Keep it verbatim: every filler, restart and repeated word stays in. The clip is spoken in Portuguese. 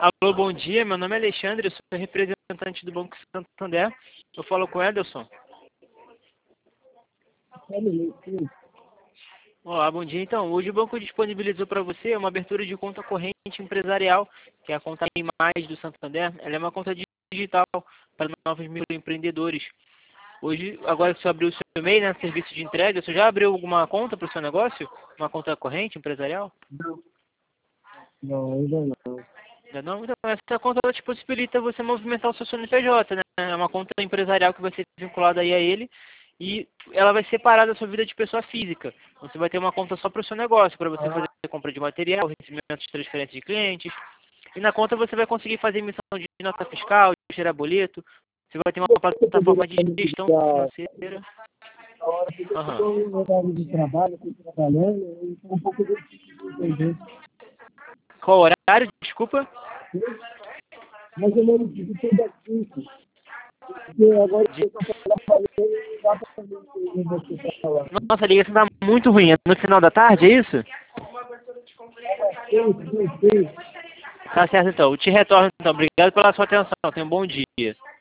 Alô, bom dia. Meu nome é Alexandre, eu sou representante do Banco Santander. Eu falo com o Ederson. Olá, bom dia. Então, hoje o banco disponibilizou para você uma abertura de conta corrente empresarial, que é a conta em mais do Santander. Ela é uma conta digital para novos microempreendedores. Hoje, agora que você abriu o seu e-mail, né, serviço de entrega, você já abriu alguma conta para o seu negócio? Uma conta corrente empresarial? Não, não, ainda não. Ainda não? Então, essa conta ela te possibilita você movimentar o seu C N P J, né? É uma conta empresarial que vai ser vinculada aí a ele e ela vai separar da sua vida de pessoa física. Você vai ter uma conta só para o seu negócio, para você fazer compra de material, recebimento de transferência de clientes. E na conta você vai conseguir fazer emissão de nota fiscal, gerar boleto. Você vai ter uma plataforma de gestão financeira. A hora que eu Aham. estou no horário de trabalho, estou trabalhando, eu estou um pouco difícil de entender. Qual horário? Desculpa. Mais ou menos de seis às cinco. Porque agora De- eu estou trabalhando e dá para entender você está falando. Nossa, a ligação tá muito ruim. É no final da tarde, é isso? Sim, sim, sim. Tá certo então. Eu te retorno então. Obrigado pela sua atenção. Tenha um bom dia.